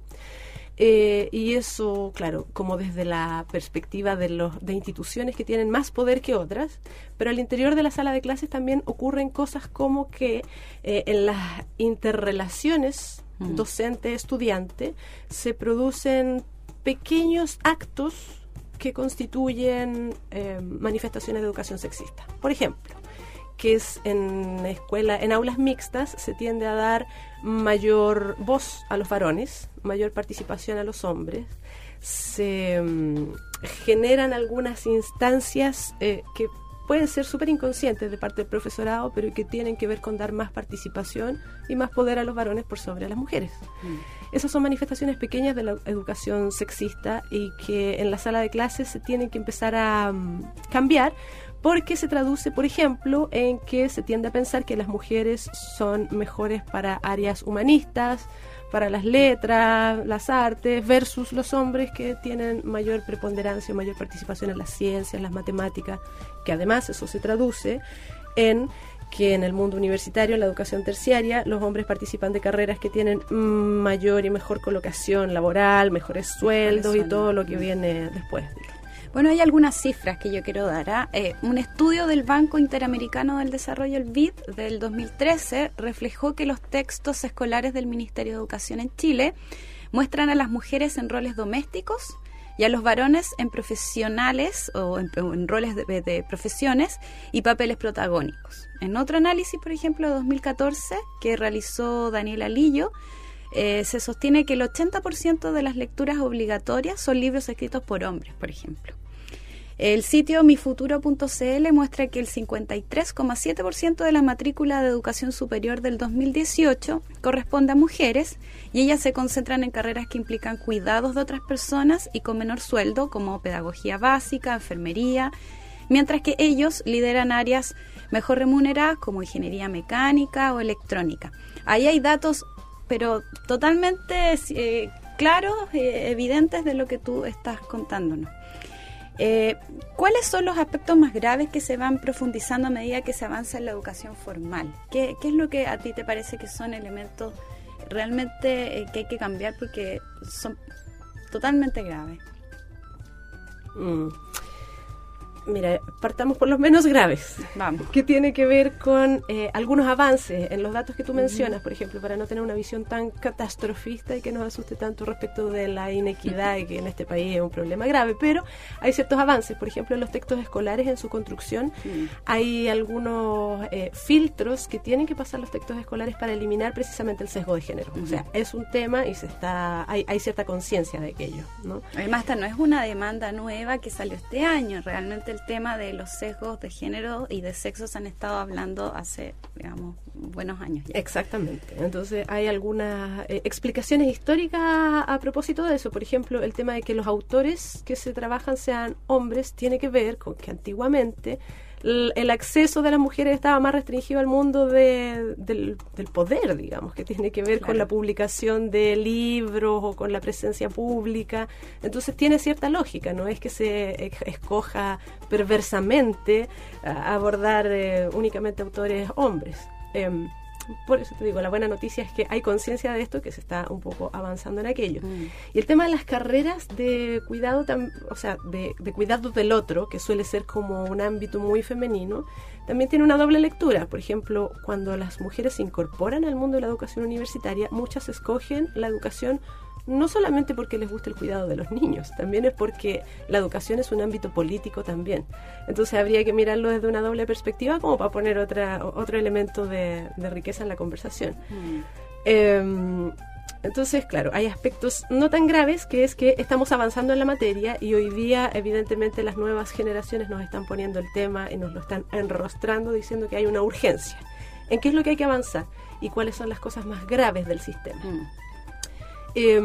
S6: Eh, y eso, claro, como desde la perspectiva de, los, de instituciones que tienen más poder que otras, pero al interior de la sala de clases también ocurren cosas como que eh, en las interrelaciones mm. docente-estudiante se producen pequeños actos que constituyen eh, manifestaciones de educación sexista. Por ejemplo, que es en escuela, en aulas mixtas se tiende a dar mayor voz a los varones, mayor participación a los hombres, se um, generan algunas instancias eh, que pueden ser súper inconscientes de parte del profesorado, pero que tienen que ver con dar más participación y más poder a los varones por sobre a las mujeres. Mm. Esas son manifestaciones pequeñas de la educación sexista y que en la sala de clases se tienen que empezar a um, cambiar, porque se traduce, por ejemplo, en que se tiende a pensar que las mujeres son mejores para áreas humanistas, para las letras, las artes, versus los hombres que tienen mayor preponderancia, mayor participación en las ciencias, en las matemáticas, que además eso se traduce en que en el mundo universitario, en la educación terciaria, los hombres participan de carreras que tienen mayor y mejor colocación laboral, mejores sueldos y todo lo que viene después.
S2: Bueno, hay algunas cifras que yo quiero dar. ¿eh? Eh, un estudio del Banco Interamericano del Desarrollo, el B I D, del dos mil trece, reflejó que los textos escolares del Ministerio de Educación en Chile muestran a las mujeres en roles domésticos y a los varones en profesionales o en, en roles de, de profesiones y papeles protagónicos. En otro análisis, por ejemplo, de dos mil catorce, que realizó Daniela Lillo, eh, se sostiene que el ochenta por ciento de las lecturas obligatorias son libros escritos por hombres, por ejemplo. El sitio mi futuro punto c l muestra que el cincuenta y tres coma siete por ciento de la matrícula de educación superior del dos mil dieciocho corresponde a mujeres y ellas se concentran en carreras que implican cuidados de otras personas y con menor sueldo, como pedagogía básica, enfermería, mientras que ellos lideran áreas mejor remuneradas como ingeniería mecánica o electrónica. Ahí hay datos, pero totalmente eh, claros, eh, evidentes de lo que tú estás contándonos. Eh, ¿Cuáles son los aspectos más graves que se van profundizando a medida que se avanza en la educación formal? ¿Qué, qué es lo que a ti te parece que son elementos realmente eh, que hay que cambiar porque son totalmente graves?
S6: Mm. Mira, partamos por los menos graves.
S2: Vamos.
S6: Que tiene que ver con eh, algunos avances en los datos que tú mencionas, uh-huh. por ejemplo, para no tener una visión tan catastrofista y que nos asuste tanto respecto de la inequidad y que en este país es un problema grave, pero hay ciertos avances. Por ejemplo, en los textos escolares, en su construcción, uh-huh. hay algunos eh, filtros que tienen que pasar los textos escolares para eliminar precisamente el sesgo de género. Uh-huh. O sea, es un tema y se está hay, hay cierta conciencia de aquello, ¿no?
S2: Además, esta no es una demanda nueva que salió este año, realmente el tema de los sesgos de género y de sexo se han estado hablando hace, digamos, buenos años ya.
S6: Exactamente. Entonces hay algunas eh, explicaciones históricas a, a propósito de eso. Por ejemplo, el tema de que los autores que se trabajan sean hombres tiene que ver con que antiguamente el, el acceso de las mujeres estaba más restringido al mundo de, del, del poder, digamos, que tiene que ver claro. con la publicación de libros o con la presencia pública. Entonces tiene cierta lógica, no es que se escoja perversamente a abordar eh, únicamente autores hombres. Eh, por eso te digo, la buena noticia es que hay conciencia de esto, que se está un poco avanzando en aquello. Mm. Y el tema de las carreras de cuidado, tam, o sea, de, de cuidado del otro, que suele ser como un ámbito muy femenino, también tiene una doble lectura. Por ejemplo, cuando las mujeres se incorporan al mundo de la educación universitaria, muchas escogen la educación no solamente porque les gusta el cuidado de los niños, también es porque la educación es un ámbito político también. Entonces habría que mirarlo desde una doble perspectiva como para poner otra otro elemento de, de riqueza en la conversación. Mm. Eh, entonces, claro, hay aspectos no tan graves, que es que estamos avanzando en la materia y hoy día, evidentemente, las nuevas generaciones nos están poniendo el tema y nos lo están enrostrando diciendo que hay una urgencia. ¿En qué es lo que hay que avanzar? ¿Y cuáles son las cosas más graves del sistema? Mm. Eh,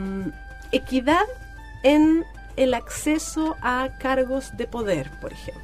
S6: equidad en el acceso a cargos de poder, por ejemplo.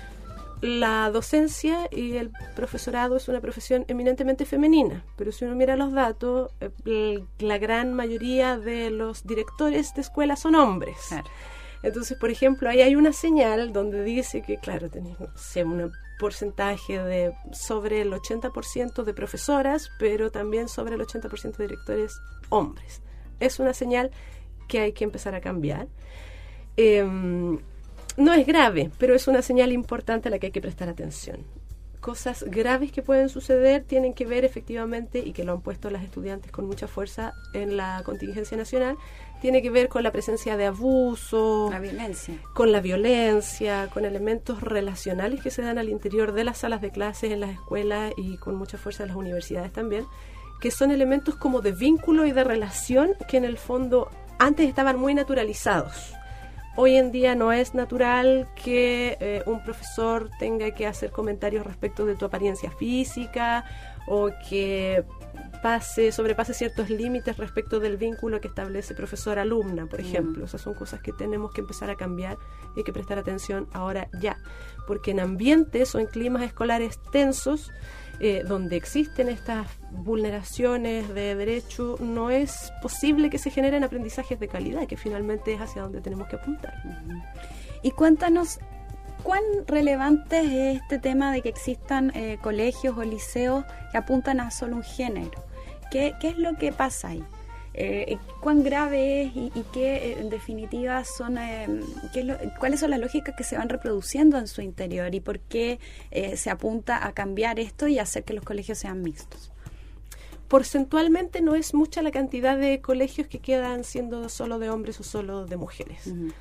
S6: La docencia y el profesorado es una profesión eminentemente femenina, pero si uno mira los datos, eh, la gran mayoría de los directores de escuelas son hombres. Claro. Entonces, por ejemplo, ahí hay una señal donde dice que, claro, tenés, no sé, un porcentaje de sobre el ochenta por ciento de profesoras, pero también sobre el ochenta por ciento de directores hombres. Es una señal que hay que empezar a cambiar. Eh, no es grave, pero es una señal importante a la que hay que prestar atención. Cosas graves que pueden suceder tienen que ver efectivamente, y que lo han puesto las estudiantes con mucha fuerza en la contingencia nacional, tiene que ver con la presencia de abuso,
S2: la violencia.
S6: con la violencia, con elementos relacionales que se dan al interior de las salas de clases en las escuelas y con mucha fuerza en las universidades también, que son elementos como de vínculo y de relación que en el fondo antes estaban muy naturalizados, hoy en día no es natural que eh, un profesor tenga que hacer comentarios respecto de tu apariencia física o que pase, sobrepase ciertos límites respecto del vínculo que establece profesor-alumna, por ejemplo. Mm. Esas son cosas que tenemos que empezar a cambiar y hay que prestar atención ahora ya, porque en ambientes o en climas escolares tensos, eh, donde existen estas vulneraciones de derecho, no es posible que se generen aprendizajes de calidad, que finalmente es hacia donde tenemos que apuntar.
S2: Mm. Y cuéntanos, ¿cuán relevante es este tema de que existan eh, colegios o liceos que apuntan a solo un género? ¿Qué, qué es lo que pasa ahí? Eh, ¿Cuán grave es y, y qué, en definitiva, son eh, qué es lo, cuáles son las lógicas que se van reproduciendo en su interior y por qué eh, se apunta a cambiar esto y hacer que los colegios sean mixtos?
S6: Porcentualmente no es mucha la cantidad de colegios que quedan siendo solo de hombres o solo de mujeres. Uh-huh.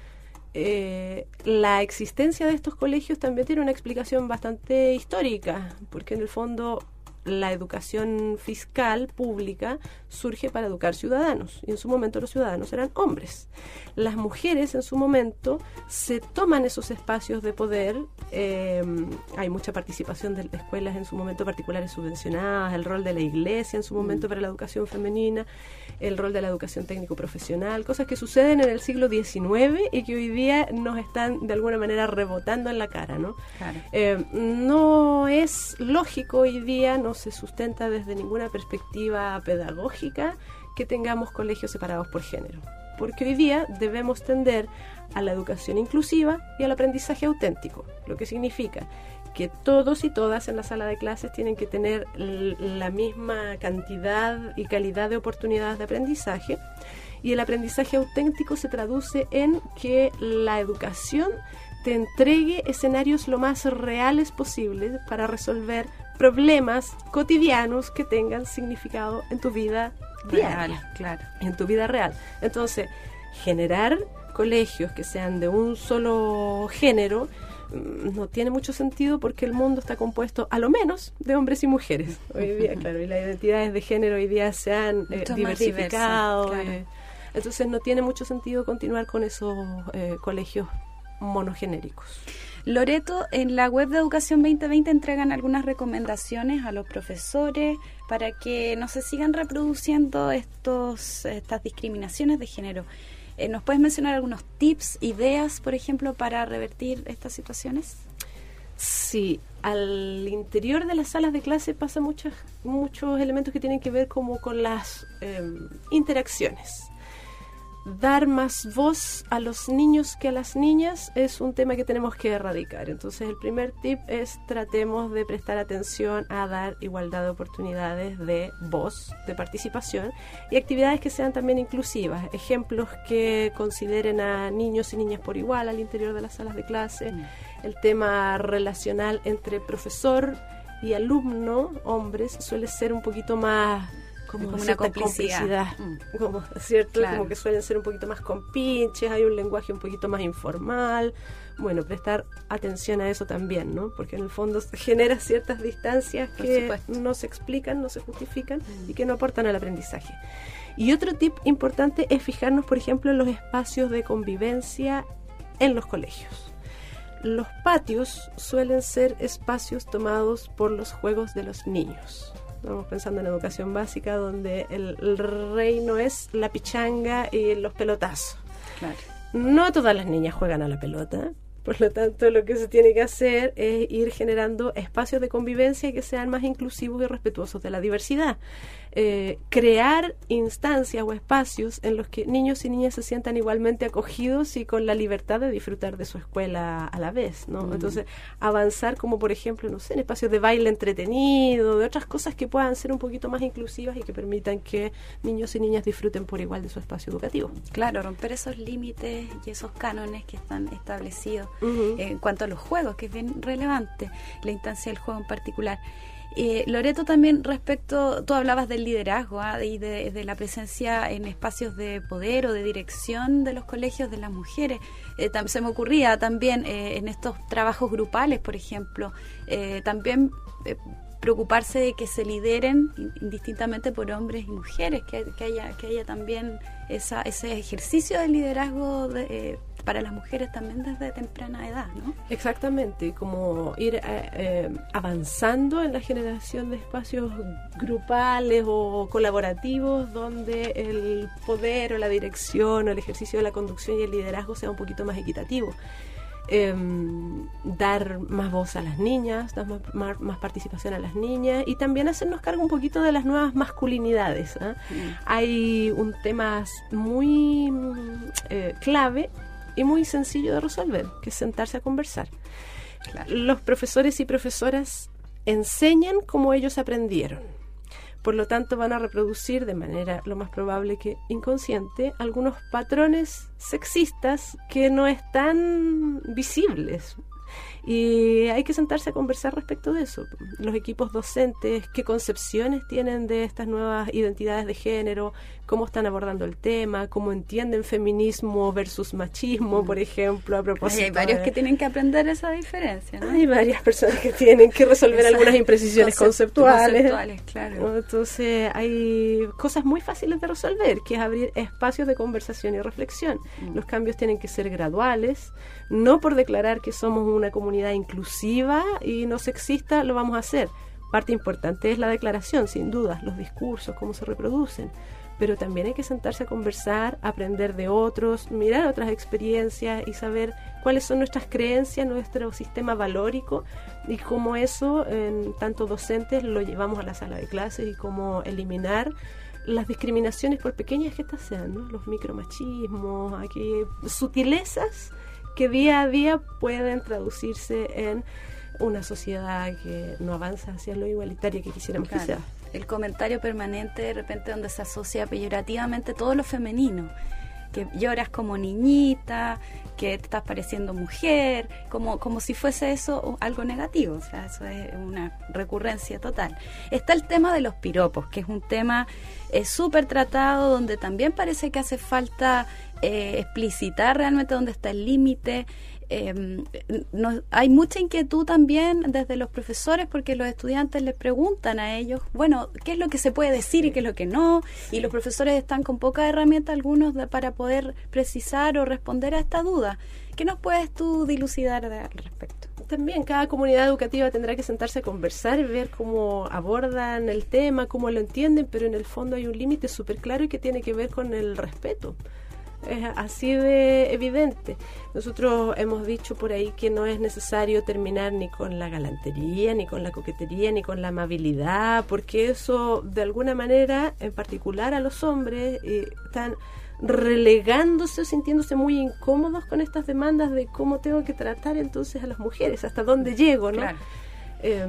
S6: Eh, la existencia de estos colegios también tiene una explicación bastante histórica, porque en el fondo la educación fiscal pública surge para educar ciudadanos, y en su momento los ciudadanos eran hombres. Las mujeres en su momento se toman esos espacios de poder, eh, hay mucha participación de escuelas en su momento particulares subvencionadas, el rol de la iglesia en su momento para la educación femenina, el rol de la educación técnico-profesional, cosas que suceden en el siglo diecinueve y que hoy día nos están de alguna manera rebotando en la cara, ¿no? Claro. Eh, no es lógico hoy día, no se sustenta desde ninguna perspectiva pedagógica que tengamos colegios separados por género, porque hoy día debemos tender a la educación inclusiva y al aprendizaje auténtico, lo que significa que todos y todas en la sala de clases tienen que tener l- la misma cantidad y calidad de oportunidades de aprendizaje, y el aprendizaje auténtico se traduce en que la educación te entregue escenarios lo más reales posibles para resolver problemas cotidianos que tengan significado en tu vida diaria,
S2: real, claro,
S6: en tu vida real. Entonces, generar colegios que sean de un solo género no tiene mucho sentido, porque el mundo está compuesto a lo menos de hombres y mujeres hoy día, claro, y las identidades de género hoy día se han eh, diversificado, diverso, claro. eh, entonces no tiene mucho sentido continuar con esos eh, colegios monogenéricos.
S2: Loreto, en la web de Educación veinte veinte entregan algunas recomendaciones a los profesores para que no se sigan reproduciendo estos estas discriminaciones de género. Eh, ¿Nos puedes mencionar algunos tips, ideas, por ejemplo, para revertir estas situaciones?
S6: Sí, al interior de las salas de clase pasan muchos muchos elementos que tienen que ver como con las eh, interacciones. Dar más voz a los niños que a las niñas es un tema que tenemos que erradicar. Entonces, el primer tip es: tratemos de prestar atención a dar igualdad de oportunidades de voz, de participación, y actividades que sean también inclusivas. Ejemplos que consideren a niños y niñas por igual al interior de las salas de clase. Mm. El tema relacional entre profesor y alumno, hombres, suele ser un poquito más como, como una complicidad, complicidad mm. como, ¿cierto? Claro. Como que suelen ser un poquito más compinches, hay un lenguaje un poquito más informal. Bueno, prestar atención a eso también, ¿no? Porque en el fondo genera ciertas distancias que no se explican, no se justifican mm. y que no aportan al aprendizaje. Y otro tip importante es fijarnos, por ejemplo, en los espacios de convivencia en los colegios. Los patios suelen ser espacios tomados por los juegos de los niños. Estamos pensando en educación básica, donde el, el reino es la pichanga y los pelotazos. Claro. No todas las niñas juegan a la pelota, por lo tanto lo que se tiene que hacer es ir generando espacios de convivencia que sean más inclusivos y respetuosos de la diversidad. Eh, crear instancias o espacios en los que niños y niñas se sientan igualmente acogidos y con la libertad de disfrutar de su escuela a la vez, ¿no? Mm. Entonces, avanzar como, por ejemplo, no sé, en espacios de baile entretenido, de otras cosas que puedan ser un poquito más inclusivas y que permitan que niños y niñas disfruten por igual de su espacio educativo.
S2: Claro, romper esos límites y esos cánones que están establecidos uh-huh. eh, en cuanto a los juegos, que es bien relevante, la instancia del juego en particular. Eh, Loreto, también respecto, tú hablabas del liderazgo ¿eh? y de, de la presencia en espacios de poder o de dirección de los colegios de las mujeres. Eh, tam- se me ocurría también eh, en estos trabajos grupales, por ejemplo, eh, también eh, preocuparse de que se lideren indistintamente por hombres y mujeres, que, que haya que haya también esa, ese ejercicio de liderazgo de, eh, para las mujeres también desde temprana edad, ¿no?
S6: Exactamente, como ir eh, eh, avanzando en la generación de espacios grupales o colaborativos donde el poder o la dirección o el ejercicio de la conducción y el liderazgo sea un poquito más equitativo. Eh, dar más voz a las niñas, dar más, más, más participación a las niñas y también hacernos cargo un poquito de las nuevas masculinidades, ¿eh? Mm. Hay un tema muy eh, clave y muy sencillo de resolver, que es sentarse a conversar. Claro. Los profesores y profesoras enseñan como ellos aprendieron. Por lo tanto, van a reproducir de manera lo más probable que inconsciente algunos patrones sexistas que no están visibles. Y hay que sentarse a conversar respecto de eso. Los equipos docentes, qué concepciones tienen de estas nuevas identidades de género, cómo están abordando el tema, cómo entienden feminismo versus machismo, mm. por ejemplo, a propósito.
S2: Ay, hay varios de... que tienen que aprender esa diferencia, ¿no?
S6: Hay varias personas que tienen que resolver Esa, algunas imprecisiones conceptuales.
S2: conceptuales claro.
S6: Entonces, hay cosas muy fáciles de resolver, que es abrir espacios de conversación y reflexión. Mm. Los cambios tienen que ser graduales, no por declarar que somos una comunidad inclusiva y no sexista lo vamos a hacer. Parte importante es la declaración, sin duda, los discursos, cómo se reproducen. Pero también hay que sentarse a conversar, aprender de otros, mirar otras experiencias y saber cuáles son nuestras creencias, nuestro sistema valórico y cómo eso, en tanto docentes, lo llevamos a la sala de clases y cómo eliminar las discriminaciones por pequeñas que estas sean, ¿no? Los micromachismos, aquí, sutilezas que día a día pueden traducirse en una sociedad que no avanza hacia lo igualitario que quisiéramos claro. que sea.
S2: El comentario permanente de repente donde se asocia peyorativamente todo lo femenino, que lloras como niñita, que te estás pareciendo mujer, como, como si fuese eso algo negativo, o sea, eso es una recurrencia total. Está el tema de los piropos, que es un tema eh, súper tratado, donde también parece que hace falta eh, explicitar realmente dónde está el límite. Eh, no, hay mucha inquietud también desde los profesores porque los estudiantes les preguntan a ellos, bueno, ¿qué es lo que se puede decir y qué es lo que no? Y los profesores están con poca herramienta algunos de, para poder precisar o responder a esta duda. ¿Qué nos puedes tú dilucidar de, al respecto?
S6: También cada comunidad educativa tendrá que sentarse a conversar y ver cómo abordan el tema, cómo lo entienden, pero en el fondo hay un límite súper claro y que tiene que ver con el respeto. Es así de evidente. Nosotros hemos dicho por ahí que no es necesario terminar ni con la galantería, ni con la coquetería, ni con la amabilidad, porque eso de alguna manera, en particular a los hombres, eh, están relegándose o sintiéndose muy incómodos con estas demandas de cómo tengo que tratar entonces a las mujeres, hasta dónde llego, ¿no? Claro. Eh,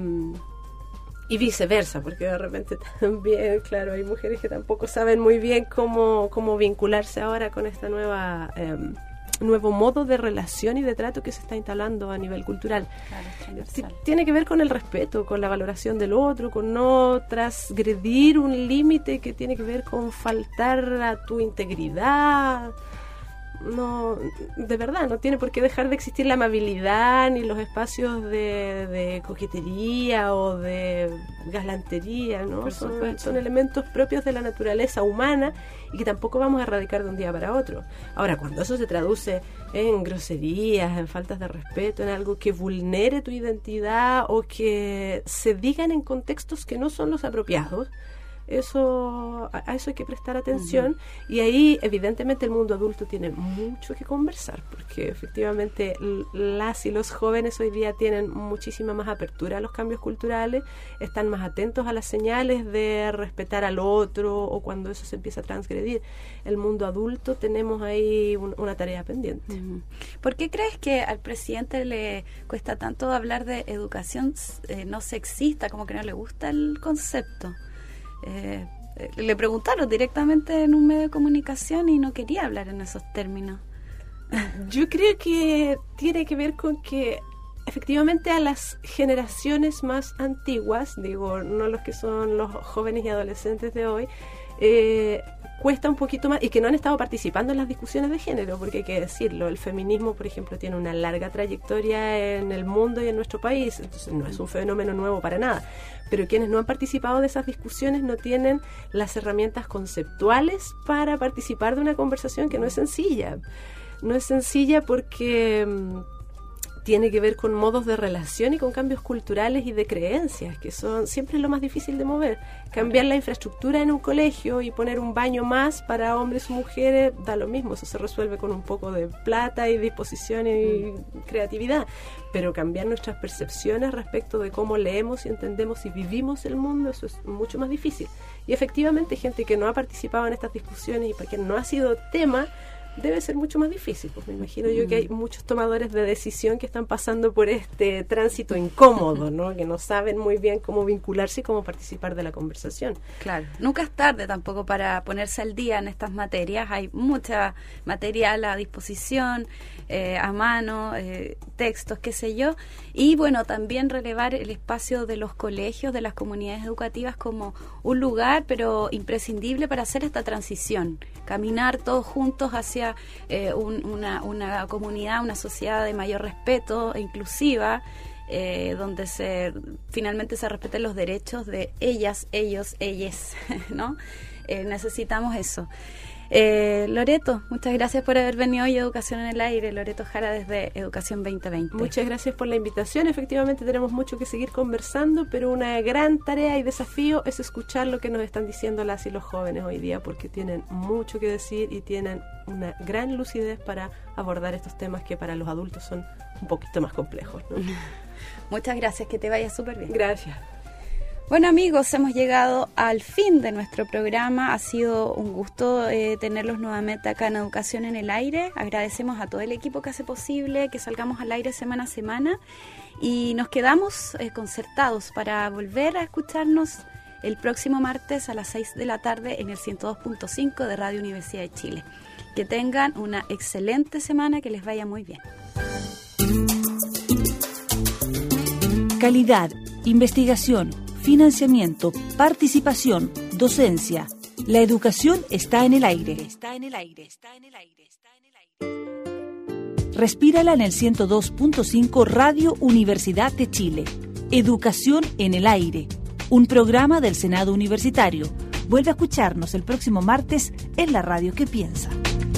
S6: Y viceversa, porque de repente también, claro, hay mujeres que tampoco saben muy bien cómo, cómo vincularse ahora con esta nueva eh, nuevo modo de relación y de trato que se está instalando a nivel cultural. Claro, T- tiene que ver con el respeto, con la valoración del otro, con no transgredir un límite que tiene que ver con faltar a tu integridad. No, de verdad, no tiene por qué dejar de existir la amabilidad ni los espacios de, de coquetería o de galantería, ¿no? Son, son elementos propios de la naturaleza humana y que tampoco vamos a erradicar de un día para otro. Ahora, cuando eso se traduce en groserías, en faltas de respeto, en algo que vulnere tu identidad o que se digan en contextos que no son los apropiados, Eso, a eso hay que prestar atención. Uh-huh. Y ahí evidentemente el mundo adulto tiene mucho que conversar, porque efectivamente las y los jóvenes hoy día tienen muchísima más apertura a los cambios culturales, están más atentos a las señales de respetar al otro o cuando eso se empieza a transgredir. El mundo adulto tenemos ahí un, una tarea pendiente.
S2: Uh-huh. ¿Por qué crees que al presidente le cuesta tanto hablar de educación eh, no sexista, como que no le gusta el concepto? Eh, le preguntaron directamente en un medio de comunicación y no quería hablar en esos términos.
S6: Yo creo que tiene que ver con que efectivamente a las generaciones más antiguas, digo, no los que son los jóvenes y adolescentes de hoy, eh, cuesta un poquito más, y que no han estado participando en las discusiones de género, porque hay que decirlo, el feminismo, por ejemplo, tiene una larga trayectoria en el mundo y en nuestro país, entonces no es un fenómeno nuevo para nada, pero quienes no han participado de esas discusiones no tienen las herramientas conceptuales para participar de una conversación que no es sencilla. No es sencilla porque mmm, tiene que ver con modos de relación y con cambios culturales y de creencias, que son siempre lo más difícil de mover. Cambiar la infraestructura en un colegio y poner un baño más para hombres y mujeres, da lo mismo, eso se resuelve con un poco de plata y disposición y creatividad. Pero cambiar nuestras percepciones respecto de cómo leemos y entendemos y vivimos el mundo, eso es mucho más difícil. Y efectivamente, gente que no ha participado en estas discusiones y para quien no ha sido tema, debe ser mucho más difícil, pues me imagino yo que hay muchos tomadores de decisión que están pasando por este tránsito incómodo, ¿no? Que no saben muy bien cómo vincularse y cómo participar de la conversación.
S2: Claro, nunca es tarde tampoco para ponerse al día en estas materias, hay mucha material a disposición, eh, a mano, eh, textos, qué sé yo, y bueno, también relevar el espacio de los colegios, de las comunidades educativas como un lugar, pero imprescindible para hacer esta transición, caminar todos juntos hacia Eh, un, una, una comunidad, una sociedad de mayor respeto e inclusiva, eh, donde se finalmente se respeten los derechos de ellas, ellos, ellas, ¿no? Eh, necesitamos eso. Eh, Loreto, muchas gracias por haber venido hoy a Educación en el Aire. Loreto Jara desde Educación veinte veinte.
S6: Muchas gracias por la invitación. Efectivamente tenemos mucho que seguir conversando, pero una gran tarea y desafío es escuchar lo que nos están diciendo las y los jóvenes hoy día, porque tienen mucho que decir y tienen una gran lucidez para abordar estos temas que para los adultos son un poquito más complejos, ¿no?
S2: Muchas gracias, que te vaya súper bien.
S6: Gracias.
S2: Bueno, amigos, hemos llegado al fin de nuestro programa. Ha sido un gusto eh, tenerlos nuevamente acá en Educación en el Aire. Agradecemos a todo el equipo que hace posible que salgamos al aire semana a semana y nos quedamos eh, concertados para volver a escucharnos el próximo martes a las seis de la tarde en el ciento dos punto cinco de Radio Universidad de Chile. Que tengan una excelente semana, que les vaya muy bien.
S1: Calidad, investigación, financiamiento, participación, docencia. La educación está en el aire. Está en el aire. Está en el aire. Está en el aire. Respírala en el ciento dos punto cinco Radio Universidad de Chile. Educación en el aire. Un programa del Senado Universitario. Vuelve a escucharnos el próximo martes en la radio que piensa.